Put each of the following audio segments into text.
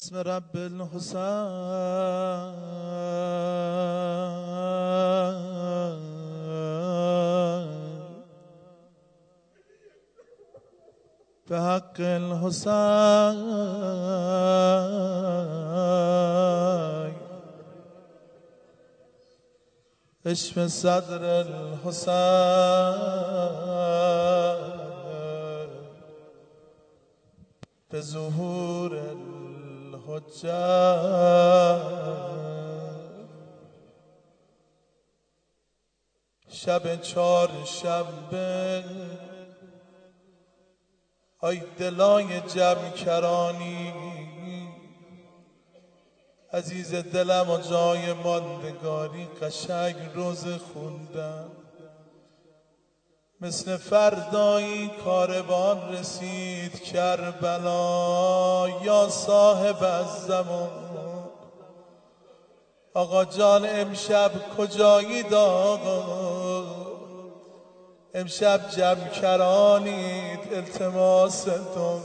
بسم رب الحسین به حق الحسین عشق صدر الحسین به ظهور شب چهارشنبه آی دلای جمع کرانی عزیز دلم و جای ماندگاری قشنگ روز خوندم مثل فردایی کاروان رسید کربلا یا صاحب الزمان آقا جان امشب کجایید آقا امشب جمع کرانید التماس تو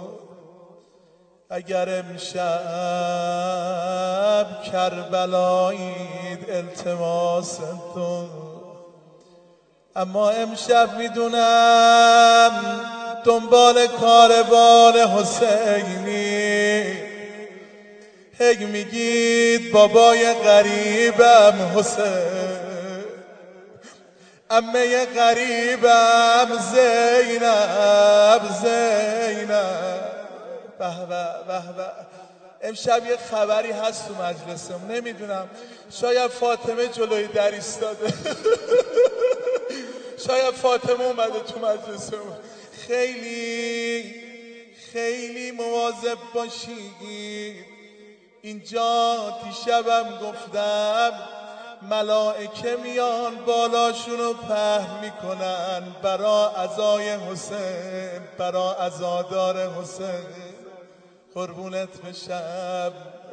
اگر امشب کربلایید التماس تو اما امشب میدونم دنبال کاروان حسینی هی میگید بابای غریبم حسین عمه غریبم زینب به به به به امشب یه خبری هست تو مجلسم نمیدونم شاید فاطمه جلوی در ایستاده شاید فاطمه اومده تو مجلسمون خیلی مواظب باشید اینجا دیشبم گفتم ملائکه میان بالاشونو پهن میکنن برا عزای حسین برا عزادار حسین قربونت بشم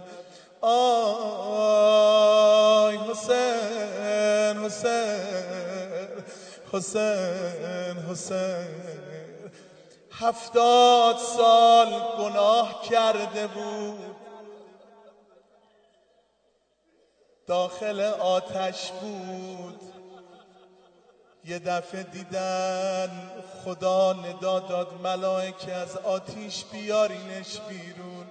آی حسین حسین حسین حسین 70 سال گناه کرده بود داخل آتش بود یه دفعه دیدن خدا ندا داد ملائکه از آتیش بیارینش بیرون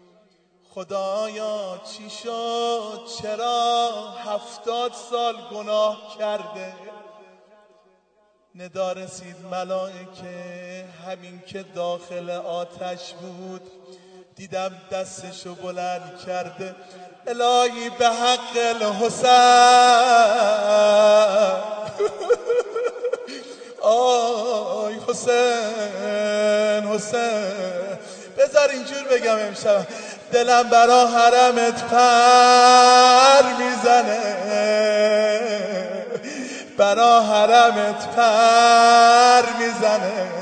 خدایا چی شد چرا 70 سال گناه کرده ندا رسید ملائکه همین که داخل آتش بود دیدم دستشو بلند کرده الهی به حق الحسین آی حسین حسین بذار اینجور بگم امشب دلم برا حرمت پر میزنه برا حرمت پر میزنه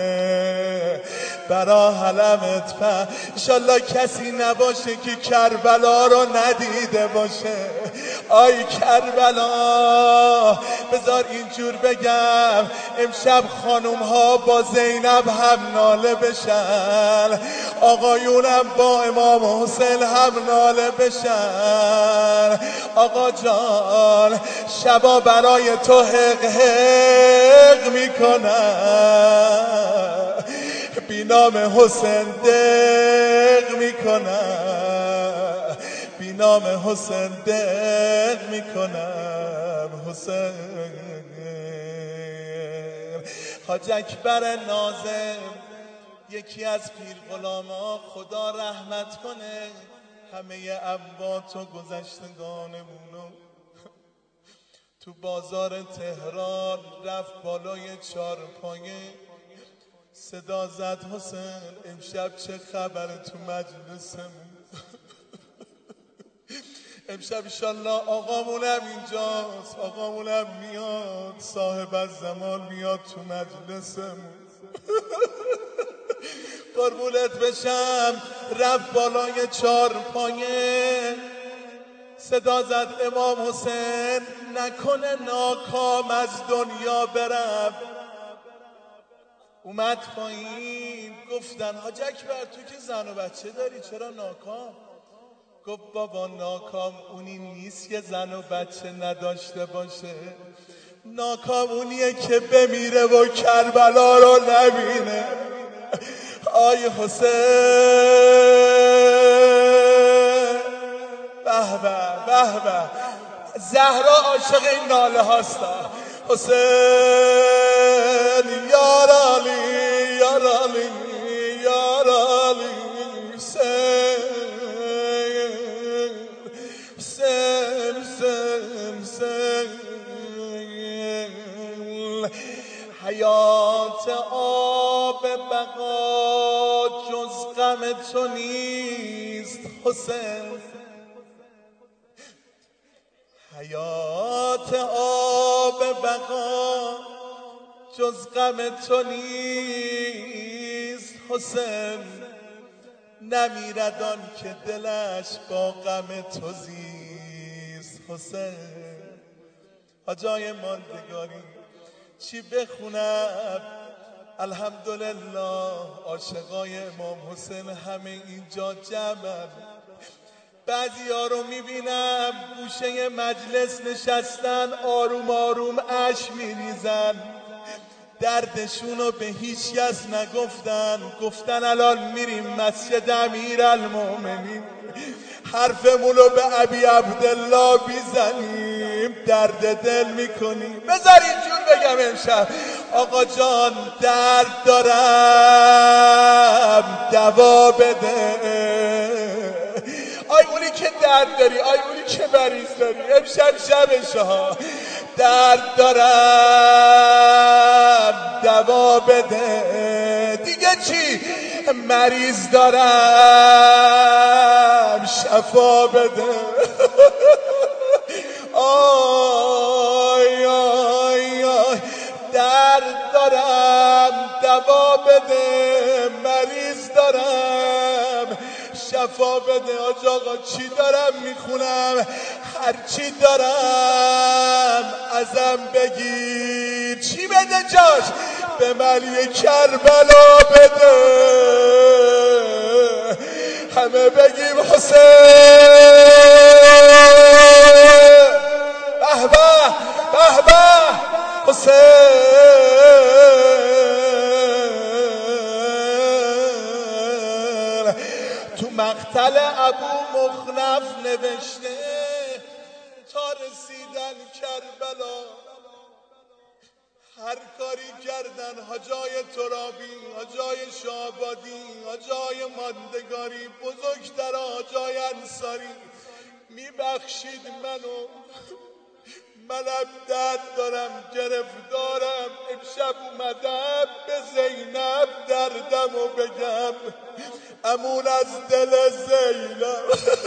برا حرمت پر انشالله کسی نباشه که کربلا رو ندیده باشه آی کربلا بذار اینجور بگم امشب خانوم ها با زینب هم ناله بشن آقایونم با امام حسین هم ناله بشن آقا جان شبا برای تو حق حق میکنن بی نام حسین دق میکنم بی نام حسین دق میکنم حسین حاج اکبر ناظم یکی از پیر غلاما خدا رحمت کنه همه اموات و گذشتگانمونو تو بازار تهران رفت بالای چارپایه صدا زد حسین امشب چه خبره تو مجلسمون امشب انشالله آقامونم اینجاست آقامونم میاد صاحب الزمان میاد تو مجلسمون قربونت بشم رفت بالای چارپایه صدا زد امام حسین نکنه ناکام از دنیا برم اومد پایین. گفتن حاج اکبر تو که زن و بچه داری چرا ناکام؟ گفت بابا ناکام اونی نیست که زن و بچه نداشته باشه، ناکام اونیه که بمیره و کربلا رو نبینه. آی حسین، به به به به، زهرا عاشق این ناله هاستا. حسین یار علی یار علی یار علی حسین حسین حسین حسین. حیات آب بقا جز غم تو نیست حسین، حیات آب بقا جز غم تو نیست حسین، نمیرد آن که دلش با غم تو زیست حسین. حاجای ماندگاری چی بخونم؟ الحمدلله عاشقای امام حسین همه اینجا جمعن. بعضی ها رو میبینم گوشه مجلس نشستن آروم آروم اشک میریزن، دردشون رو به هیچ کس نگفتن. گفتن الان میریم مسجد امیرالمومنین حرفمون رو به ابی عبدالله بیزنیم، درد دل میکنیم. بذار اینجور بگم امشب آقا جان درد دارم دوا بده. آی اونی که درد داری، آی اونی که مریض داری، امشب شبشه ها. درد دارم دوا بده. دیگه چی؟ مریض دارم شفا بده. آی آی آی درد دارم دوا بده، مریض دارم شفا بده. آج آقا چی دارم میخونم؟ هر چی دارم ازم بگیر. چی بده جاش؟ به ملی کربلا بده. همه بگیم حسین. به به به به حسین. تو مقتل ابو مخنف نوشته تا رسیدن کربلا هر کاری کردن حاجای ترابی، حاجای شعبادی، حاجای ماندگاری، بزرگتر حاجای انصاری میبخشید منو. منم درد دارم گرفتارم. امشب اومدم به زینب دردمو بگم. امون از دل زینب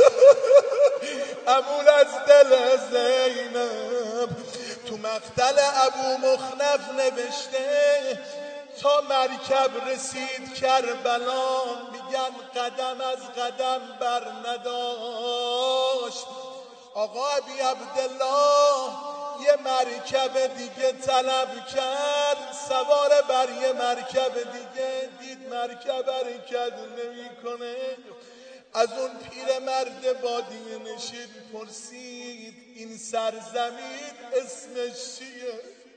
امون از دل زینب. تو مقتل ابو مخنف نوشته تا مرکب رسید کربلا میگن قدم از قدم بر نداشت. آقا ابی عبدالله یه مرکب دیگه طلب کرد، سوار بر یه مرکب دیگه دید مرکب حرکت نمیکنه. از اون پیرمرد بادیه نشین پرسید این سرزمین اسمش چیه؟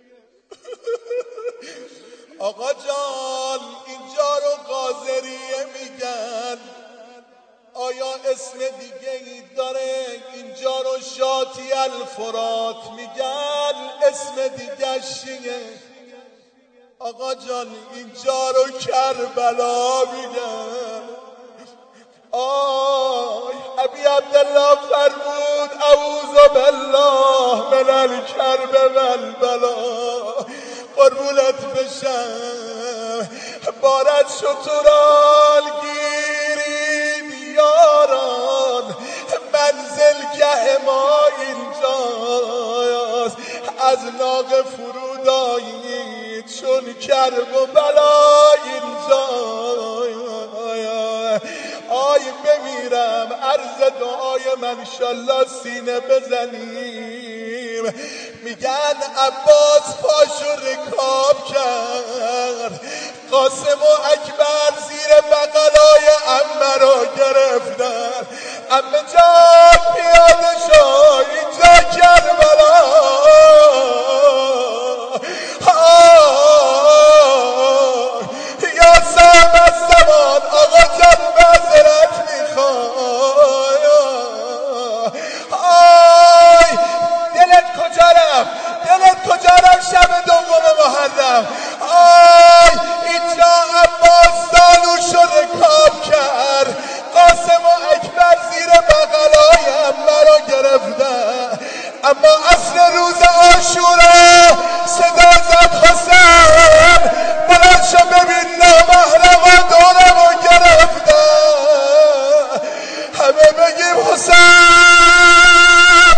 آقا جان اینجا رو قاذریه میگن. آیا اسم دیگه ای داره؟ اینجا رو شاطی الفرات میگن. اسم دیگه چیه؟ آقا جان اینجا رو کربلا میگن. آی ابی عبدالله فرمود اعوذ بالله من الکرب والبلا. قربونت بشم بارد شترال گیرید یاران، منزلگه ما اینجاست. از ناقه فرود آیید چون کرب و بلا اینجا. آی بمیرم عرض دعای من انشالله سینه بزنیم. میگن عباس پاشو رکاب کرد قاسم و اکبر زیر بغلای عمه را گرفتن. عمه جان پیاده شو اینجا کربلا. یا صاحب الزمان آقا جان معذرت میخوای. دلت کجا رفت؟ دلت کجا رفت شب دوم محرم؟ اینجا عباس زانو شده کام کرد. قاسم و اکبر زیر بغلای عمه را گرفتن. اما اصل روز عاشورا صدا زد حسین بلند شو ببین نامحرما دورمو گرفتن. همه بگیم حسین.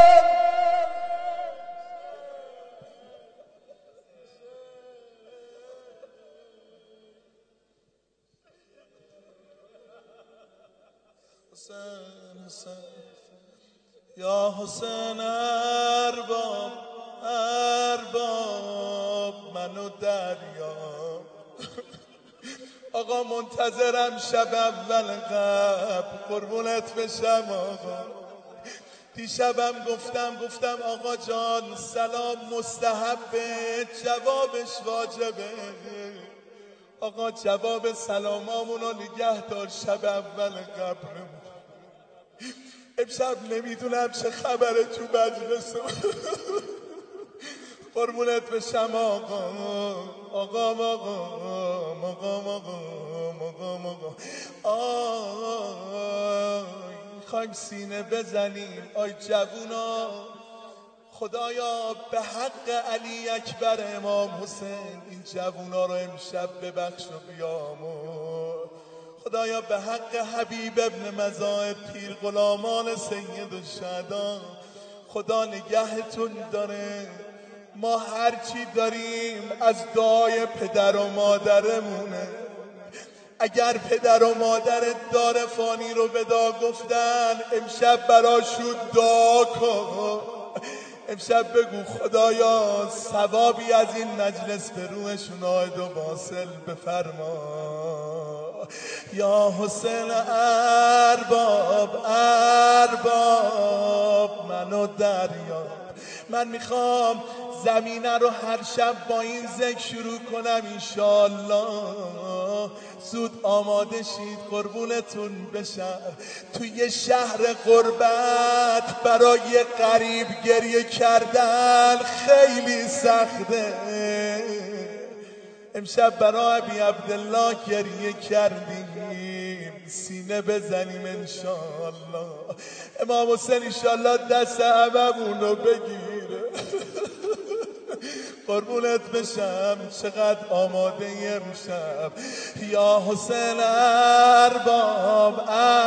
حسین حسین یا حسین ارباب ارباب منو دریا. آقا منتظرم شب اول قبل قربونت بشم آقا. دیشبم گفتم آقا جان سلام مستحبه جوابش واجبه. آقا جواب سلامامونو نگه دار شب اول قبرمون. امشب نمیدونم چه خبره تو مجلس. قربونت بشم آقا آقا میخوایم سینه بزنیم آی جوونا. خدایا به حق علی اکبر امام حسین این جوونا رو امشب ببخش و بیامرز. خدایا به حق حبیب ابن مزاحب پیر غلامان سید الشهدا خدا نگهتون داره. ما هرچی داریم از دعای پدر و مادرمونه. اگر پدر و مادرت دار فانی رو ودا گفتن امشب براشون دعا کن. امشب بگو خدایا ثوابی از این مجلس به روحشون عاید و واصل بفرما. یا حسین ارباب ارباب منو دریا. من میخوام زمینه رو هر شب با این ذکر شروع کنم انشالله. زود آماده شید قربونتون بشم. توی شهر غربت برای غریب گریه کردن خیلی سخته. امشب برای ابی عبدالله گریه کردیم سینه بزنیم انشالله. امام حسین انشالله دست هممون رو بگیره. قربونت بشم چقدر آماده امشب. یا حسین ارباب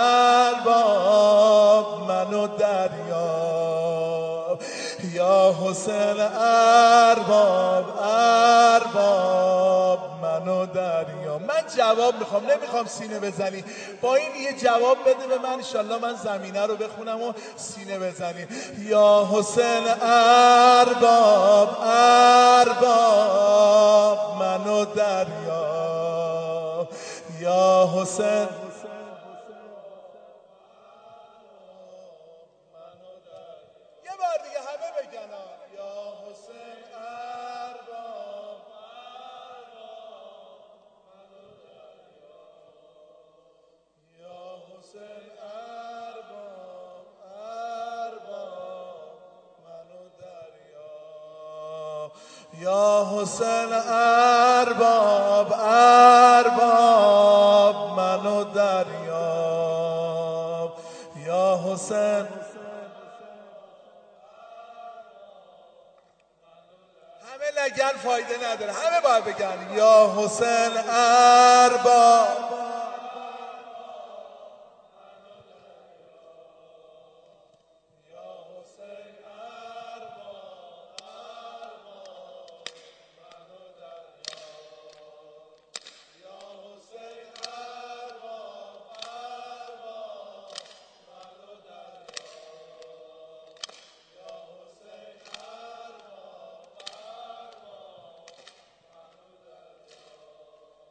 ارباب منو دریاب. یا حسین ارباب ارباب منو دریاب. من جواب میخوام نمیخوام سینه بزنی. با این یه جواب بده به من انشالله من زمینه رو بخونم و سینه بزنی. یا حسین ارباب ارباب منو دریاب. یا حسین یه بار دیگه همه بگن یا حسین ارباب یا حسین ارباب ارباب منو دریاب. یا حسین ارباب ارباب منو دریاب. یا حسین همه لگن فایده نداره همه باید بگن یا حسین ارباب.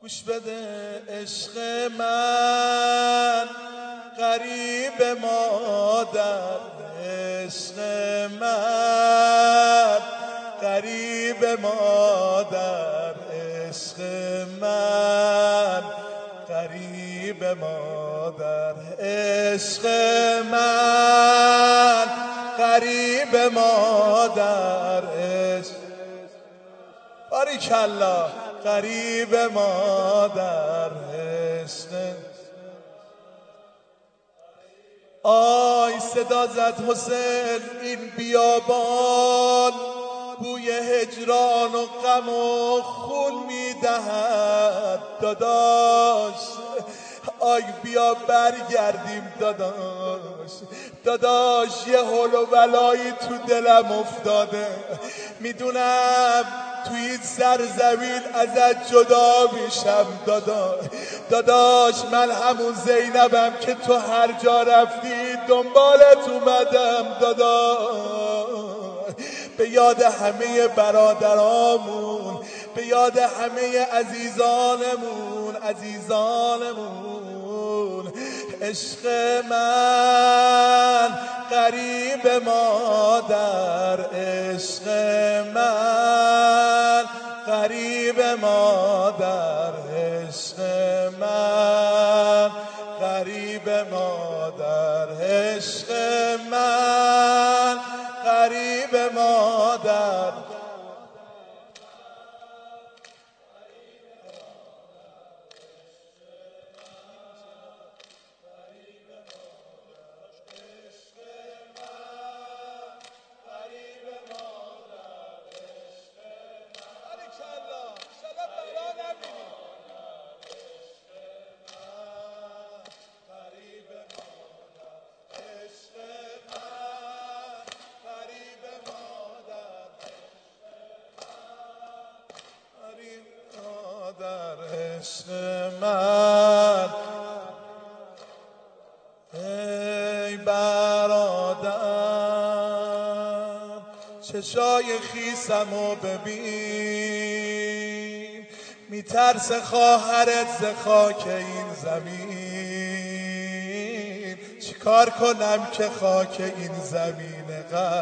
گوش بده عشق من غریب مادر، عشق من غریب مادر، عشق من غریب مادر، عشق من غریب مادر، عشق باریکالله غریب مادر، عشق آی صدا زد حسین این بیابان بوی هجران و غم و خون میدهد داداش، آی بیا برگردیم داداش، داداش یه حول و ولایی تو دلم افتاده، میدونم توی این سرزمین ازت جدا میشم داداش، داداش من همون زینبم که تو هر جا رفتی دنبالت اومدم داداش، به یاد همه برادرامون، به یاد همه عزیزانمون، عزیزانمون، عشق من غریب مادر، عشق من غریب مادر، عشق من غریب مادر، عشق من غریب مادر. در عشق من ای برادر چشای خیسمو ببین، میترسه خواهرت ز خاک این زمین، چیکار کنم که خاک این زمین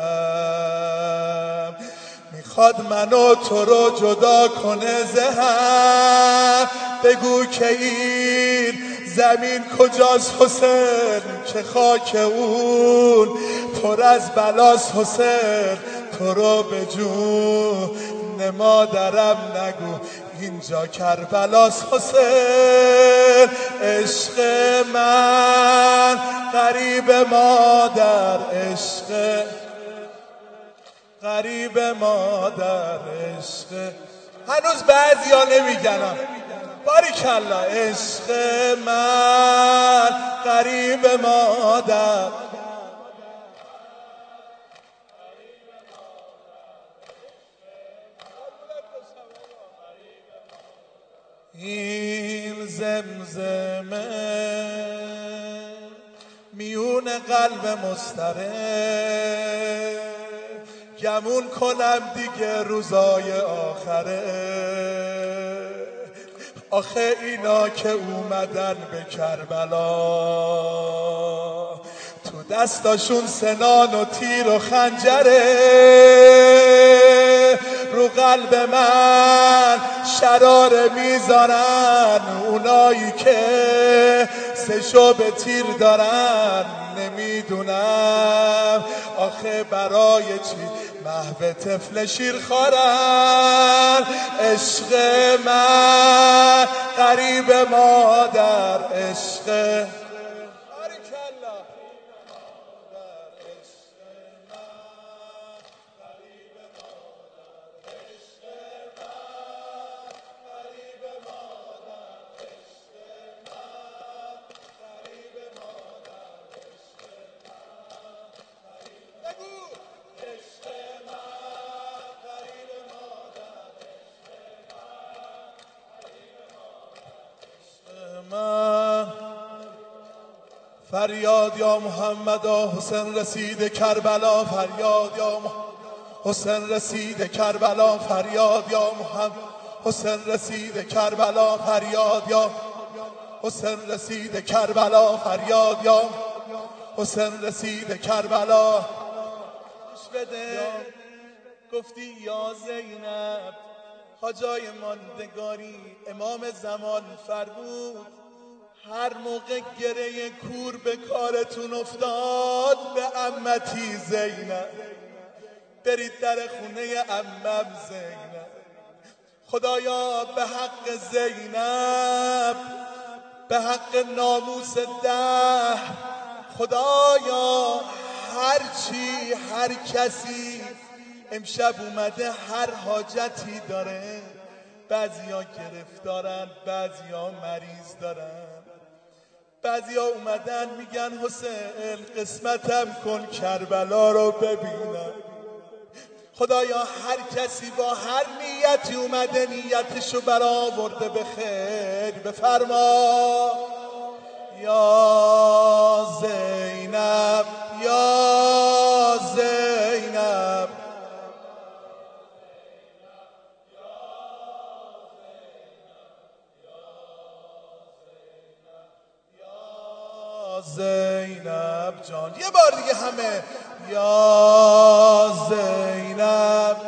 غم میخواد منو تو رو جدا کنه ز هم، بگو که این زمین کجاست حسین که خاک اون پر از بلاست حسین، تو رو به جون مادرم نگو اینجا کربلاست حسین، عشق من غریب مادر، عشق غریب مادر، عشق هنوز بعضیا نمیگنم باریکالله، عشق من غریب مادر، این زمزمه میون قلب مضطرب، گمون کنم دیگه روزای آخره، آخه اینا که اومدن به کربلا تو دستاشون سنان و تیر و خنجره، رو قلب من شراره میذارن اونایی که سشو به تیر دارن، نمیدونم آخه برای چی محو طفل شیر خورن، عشق من غریب مادر، عشق فریاد یا محمد حسین رسید کربلا، فریاد یا حسین رسید کربلا، فریاد یا محمد حسین رسید کربلا فریاد یا حسین رسید کربلا فریاد یا حسین رسید کربلا. گوش بده گفتی یا زینب حاجای ماندگاری امام زمان فرمود هر موقع گره کور به کارتون افتاد به عمتی زینب برید در خونه عمم زینب. خدایا به حق زینب به حق ناموس ده خدایا هرچی هر کسی امشب اومده هر حاجتی داره، بعضیا گرفتارن بعضیا مریض دارن، بعضیا اومدن میگن حسین قسمتم کن کربلا رو ببینم. خدایا هر کسی با هر نیتی اومده نیتشو برآورده به خیر بفرما یا زینب یا زینب یا زینب جان. یه بار دیگه همه یا زینب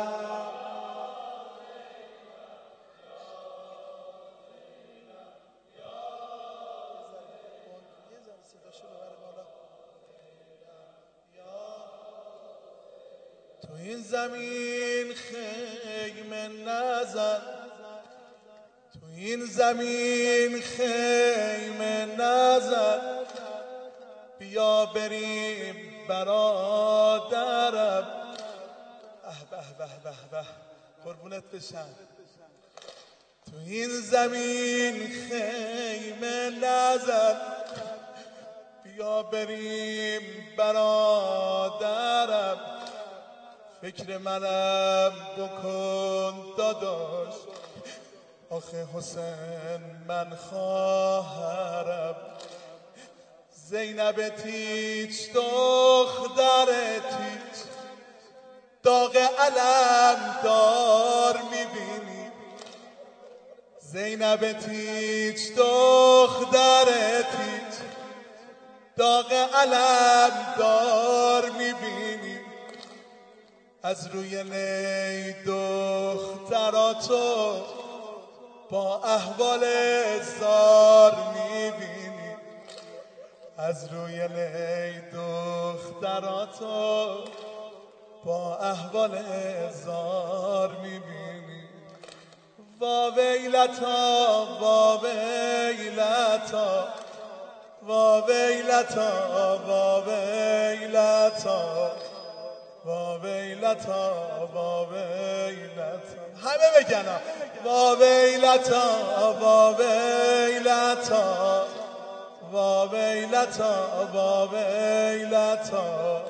تو این زمین خیمه نزن، تو این زمین خیمه نزن، بیا بریم برادرم. به به به به قربونت بشم. تو این زمین خیمه نزن، بیا بریم برادرم. فکر منم بکن داداش، آخه حسین من خواهرم. زینب تیچ دختر تیچ داغ علم دار میبینی. زینب تیچ دختر تیچ داغ علم دار میبینی. از روی نی دختراتو با احوال زار میبینی. از روی نی دختراتو با احوال زار میبینی. وا ویلتا وا ویلتا وا ویلتا وا ویلتا وا ویلتا وا ویلتا. همه بگن وا ویلتا وا ویلتا وا ویلتا وا ویلتا.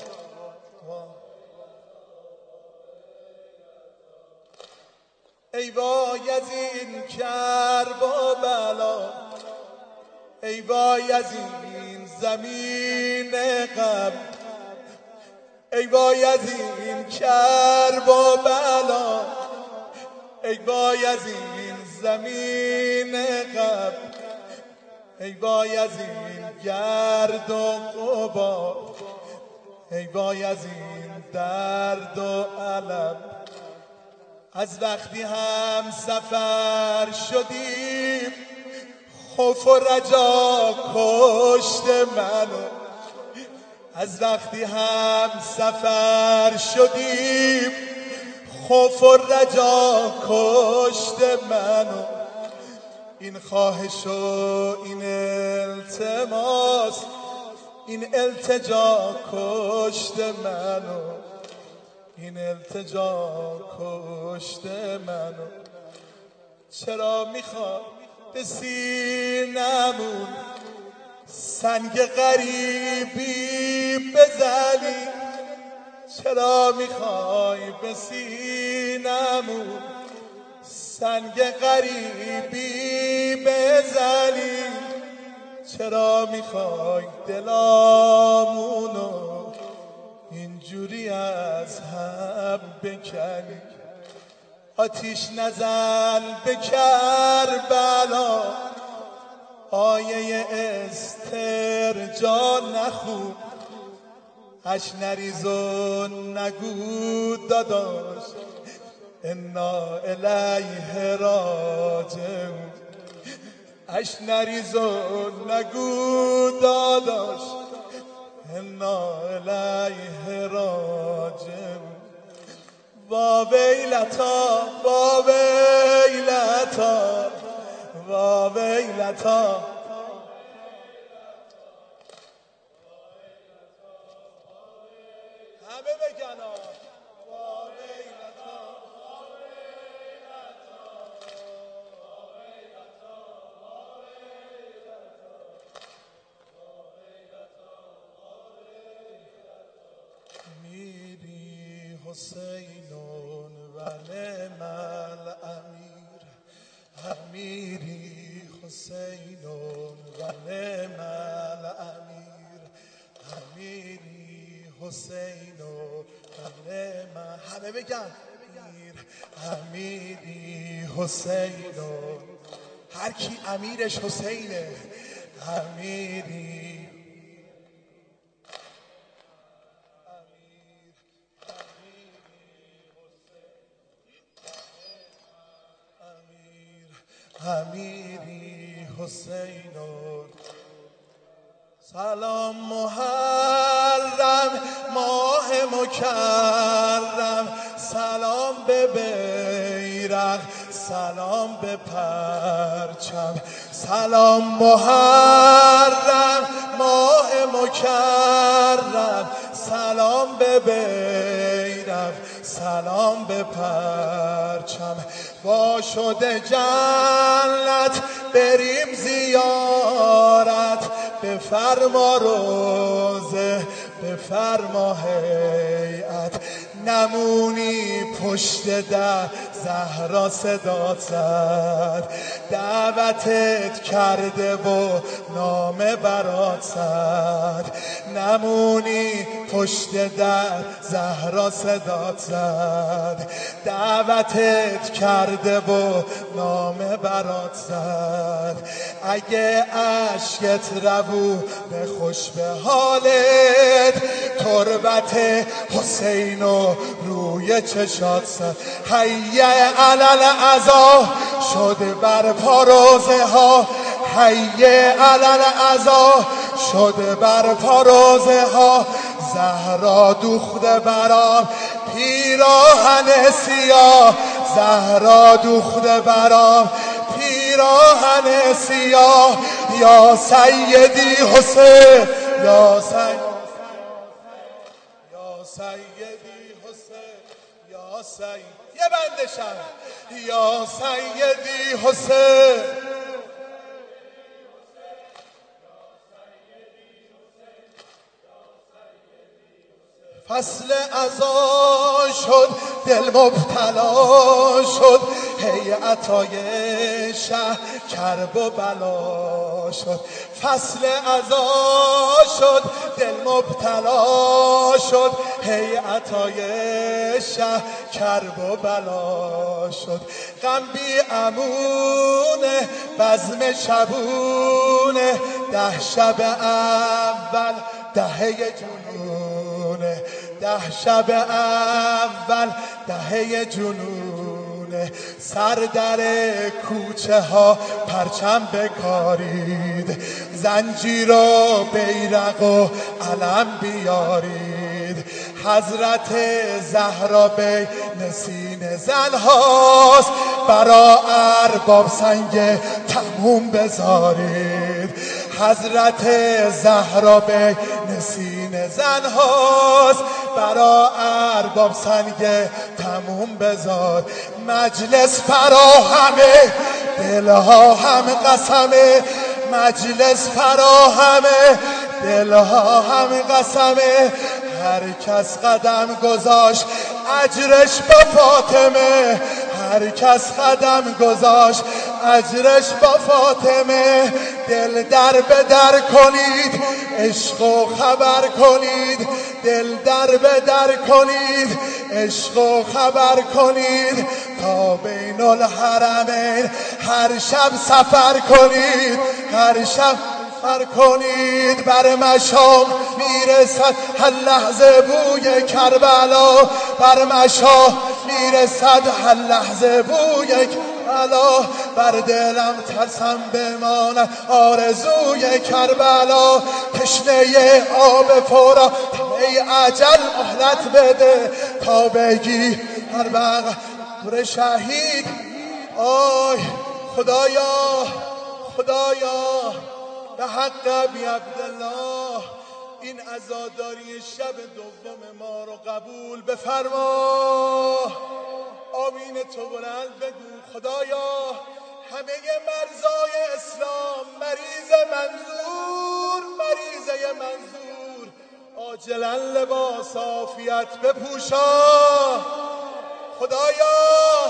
ای وای از این کرب و بلا، ای وای از این زمین غم، ای وای از این کرب و بلا، ای وای از این زمین غم، ای وای از این گرد و غبار، ای وای از این درد و علم. از وقتی هم سفر شدیم خوف و رجا کشت منو. از وقتی هم سفر شدیم خوف و رجا کشت منو. این خواهش و این التماس این التجا کشت منو. این التجا کشت منو. چرا میخوای به سینمون سنگ غریبی بزنی؟ چرا میخوای به سینمون سنگ غریبی بزنی؟ چرا میخوای دلامونو اینجوری از هم بکنی؟ آتیش نزن به کربلا، آیه استرجاع نخون، اش نریز و نگو داداش انا الیه راجعون. اش نریز و نگو داداش انا الیه راجعون. وا ویلتا وا ویلتا وا ویلتا. همه بگن وا ویلتا وا ویلتا وا ویلتا وا ویلتا وا ویلتا. میری حسینون و نعم الامیر، امیری حسینون و نعم الامیر، امیری حسینون و نعم. همه بگن امیری حسینون. هر کی امیرش حسینه. امیری امیری حسینون. سلام محرم ماه مکرم، سلام به بیرق سلام به پرچم. سلام محرم ماه مکرم، سلام به بیرق سلام به پرچم. وا شده جنت بریم زیارت، بفرما روزه بفرما هیئت. نمونی پشت در زهرا صدات زد، دعوتت کرده و نامه برات زد. نمونی پشت در زهرا صدات زد، دعوتت کرده و نامه برات زد. اگه اشکت روو به خوش به حالت، تربت حسین و روی چشات زد. حیه علل عزا شد بر پاروزه ها، حیه علل عزا شد بر پاروزه ها. زهرا دوخته برام پیراهن سیاه، زهرا دوخته برام پیراهن سیاه. یا سیدی حسین یا سیدی حسین یا سید. یه بندشم یا سیدی حسین. فصل عزا شد دل مبتلا شد، هیئتای شه کرب و بلا شد. فصل عزا شد دل مبتلا شد، هیئتای شه کرب و بلا شد. غم بی امونه بزم شبونه، 10 شب اول دهه جنونه، 10 شب اول دهه جنونه. سر در کوچه ها پرچم بکارید، زنجیر و بیرق و علم بیارید. حضرت زهرا بین سینه زنهاست، برا ارباب سنگ تموم بذارید. حضرت زهرا بین سینه زنهاست، برا ارباب سنگ تموم بذار. مجلس فراهمه دلها هم قسمه، مجلس فراهمه دلها هم قسمه. هر کس قدم گذاشت اجرش با فاطمه، هر کس قدم گذاشت اجرش با فاطمه. دل در به در کنید عشق و خبر کنید، دل در به در کنید عشق و خبر کنید. تا بین الحرمین هر شب سفر کنید، هر شب سفر کنید. بر مشام میرسد هر لحظه بوی کربلا، بر مشام میرسد هر لحظه بوی کربلا. بر دلم ترسم بماند آرزوی کربلا. تشنه آب فرات ای اجل مهلت بده، تا بگی هر بغل شهید. آی خدایا خدایا به حق ابی عبدالله این عزاداری شب دوم ما رو قبول بفرما. آمین تو بلند بگو. خدایا همه مرزای اسلام مریض منظور، مریضه منظور عاجلا لباس عافیت بپوشا. خدایا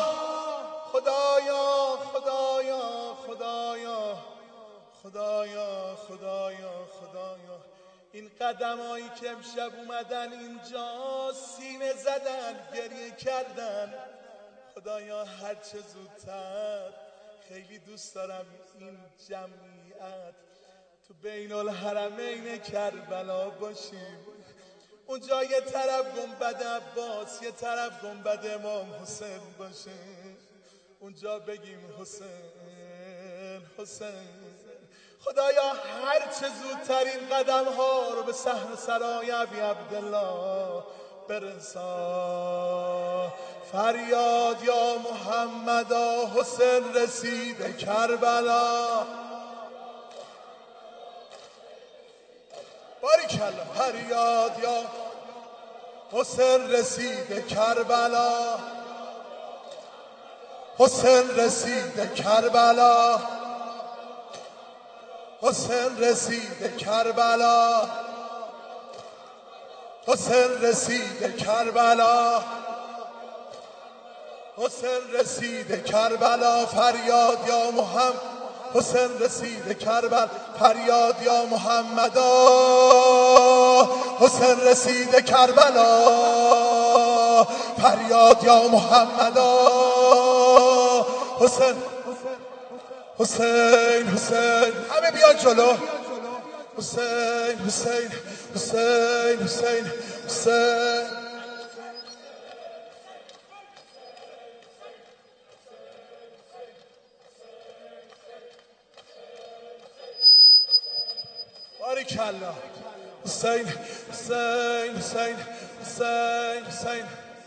خدایا خدایا خدایا خدایا خدایا خدایا این قدمایی که امشب اومدن اینجا سینه زدن گریه کردن، خدایا هرچه زودتر، خیلی دوست دارم این جمعیت تو بین الحرمین کربلا باشیم. اونجا یه طرف گنبد عباس یه طرف گنبد امام حسین باشه، اونجا بگیم حسین حسین. خدایا هرچه زودتر این قدم ها رو به صحن سرای ابی عبدالله برسان. فریاد یا محمدا حسین رسید کربلا. باریکلا. فریاد یا حسین رسید کربلا، حسین رسید کربلا، حسین رسید کربلا، حسین رسید کربلا، حسین رسید کربلا. فریاد یا محمد حسین رسید کربلا. فریاد یا محمدا حسین رسید کربلا. فریاد یا محمدا حسین حسین حسین. همه بیان جلو. حسین حسین حسین حسین حسین. باریکلا. حسین حسین حسین حسین حسین.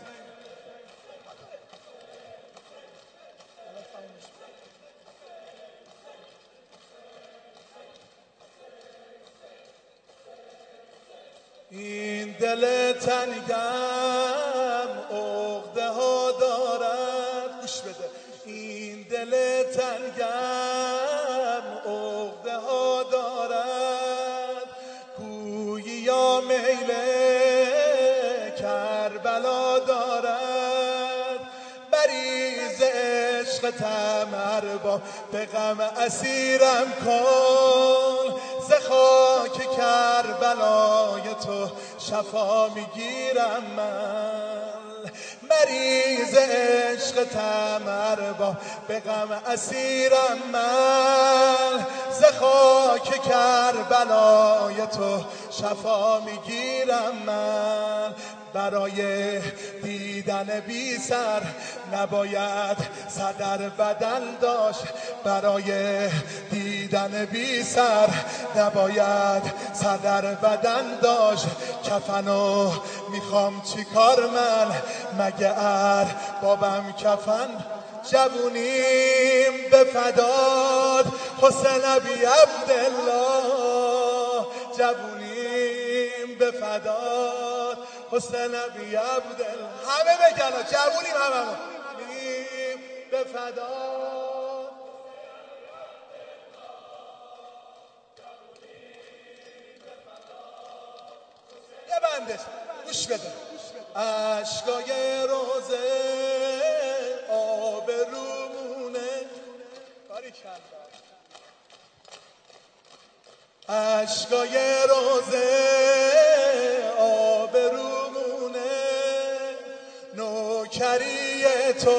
این دل تنگم عقده ها دارد، گوش بده. این دل تنگم عقده ها دارد، گویی یا میل کربلا دارد. مریض عشق تمربا به غم اسیرم کن، ز خاک کربلای تو شفا میگیرم من. مریض عشق تمربا به غم اسیرم من، ز خاک کربلای تو شفا میگیرم من. برای دیدن بی سر نباید صدر بدن داشت، برای دیدن بی سر نباید صدر بدن داشت. کفنو میخوام چی کار من، مگه بابم کفن جوونیم به فداد. حسین ابی عبدالله جوونیم به فداد. حسین ابی عبدالله. همه بگن جوونیم، همه به فداد. یه بندش گوش بده. اشکای روزه آب رومونه. باریکلا. اشکای روزه آب رومونه، نوکری روی تو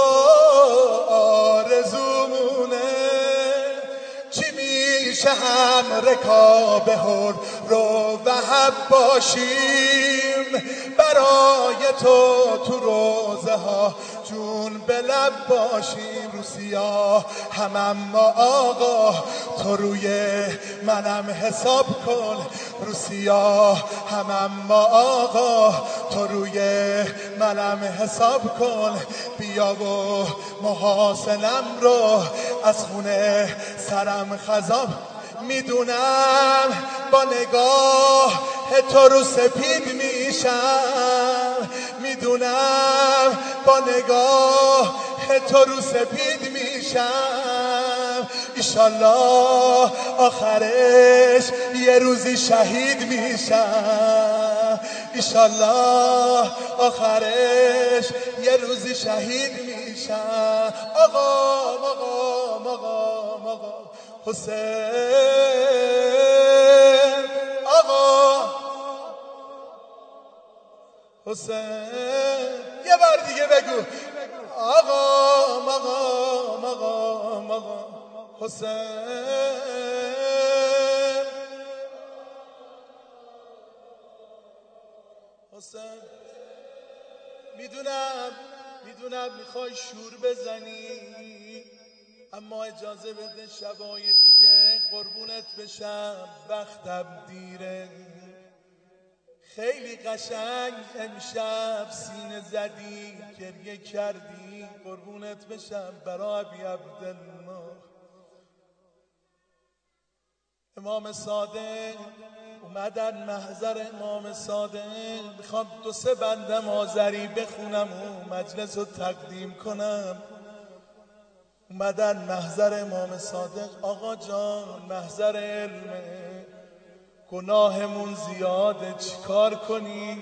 آرزومونه، چی میشه هم رکاب هر رو و حب باشیم، برای تو روزه ها جون به لب باشیم. رو سیاه هم اما آقا تو روی منم حساب کن، رو سیاه هم اما آقا تو روی منم حساب کن. بیا و محاسنم رو از خونه سرم خذاب. میدونم با نگاه تو رو سپید میشم، میدونم با نگاه تو رو سپید میشم. ایشالله آخرش یه روزی شهید میشم، ایشالله آخرش یه روزی شهید میشم. آقا حسین، آقا حسین، یه بار دیگه بگو. آقا حسین، حسین. میدونم میخوای شور بزنی، اما اجازه بده شبای دیگه قربونت بشم، وقتم دیره. خیلی قشنگ امشب سینه زدی، گریه کردی، قربونت بشم برای ابی عبدالله. امام صادق اومدن محضر امام صادق، میخوام 2-3 بندم آذری بخونم و مجلس رو تقدیم کنم. اومدن محضر امام صادق، آقا جان محضر علمه، گناهمون زیاده چیکار کنی؟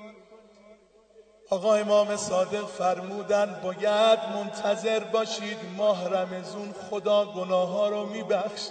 آقا امام صادق فرمودن باید منتظر باشید ماه رمضان، خدا گناه ها رو میبخشه.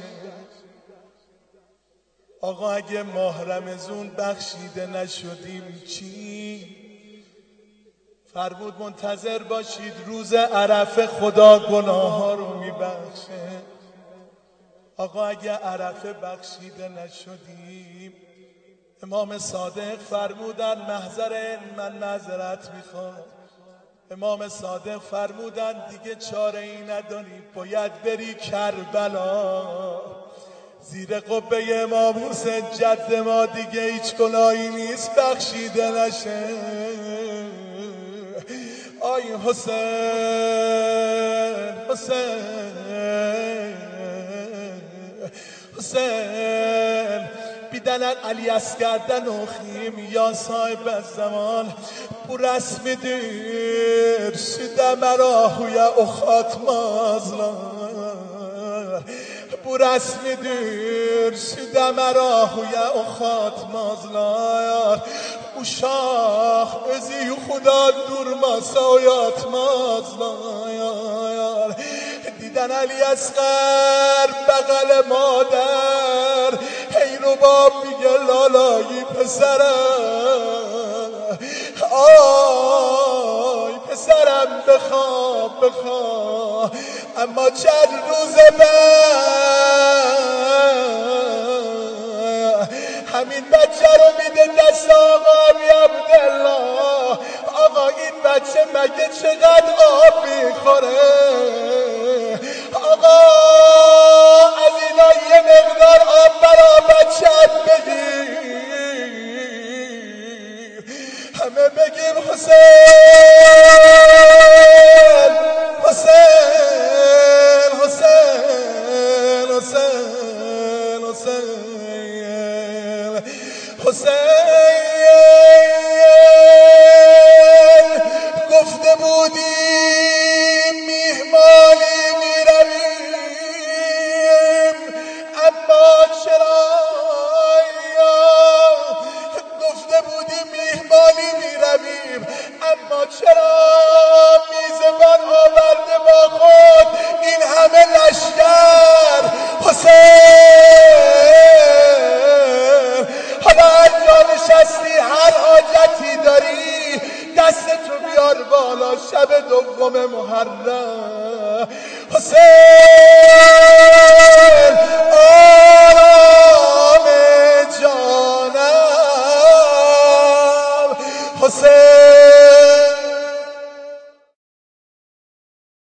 آقا اگه ماه رمضان بخشیده نشدیم چی؟ فرمود منتظر باشید روز عرفه خدا گناه ها رو میبخشه. آقا اگه عرفه بخشیده نشدیم، امام صادق فرمودن محضر من معذرت میخوام. امام صادق فرمودن دیگه چاره ای نداری، باید بری کربلا، زیر قبه امام حسین جد ما دیگه هیچ گناهی نیست بخشیده نشه. آی حسین، حسین بیدنن علی اسکردن اخیم یا صاحب الزمان bu resmidir şidem rahuya o xatmazlar, bu resmidir şidem rahuya o xatmazlar. Uşaq özü yuxudan durmasa oyatmazlar. دیدن علی اصغر بغل مادر، هی رباب میگه لالایی پسرم، آی پسرم بخواب. اما چند روز بعد همین بچه رو میده دست آقا ابی عبدالله. آقا این بچه مگه چقدر آب میخوره؟ آقا از اینا یه مقدار آب برا بچه‌ت بگیر. همه بگیم حسین حسین حسین حسین حسین حسین. گفته بودیم میهمانی میرویم، اما چرا؟ گفته بودیم میهمانی میرویم، اما چرا میزبان آورده با خود این همه لشکر؟ حسین حالا هر جا نشستی، هر حاجتی داری، دستتو بیار بالا، شب دوم محرم. حسین آرام جانم، حسین